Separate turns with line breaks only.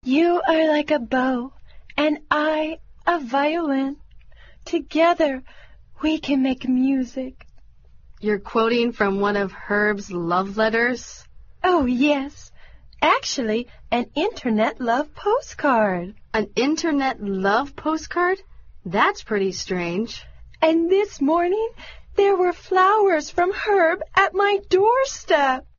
You are like a bow, and I a violin. Together we can make music.
You're quoting from one of Herb's love letters?
Oh, yes. Actually, an internet love postcard.
An internet love postcard? That's pretty strange.
And this morning, there were flowers from Herb at my doorstep.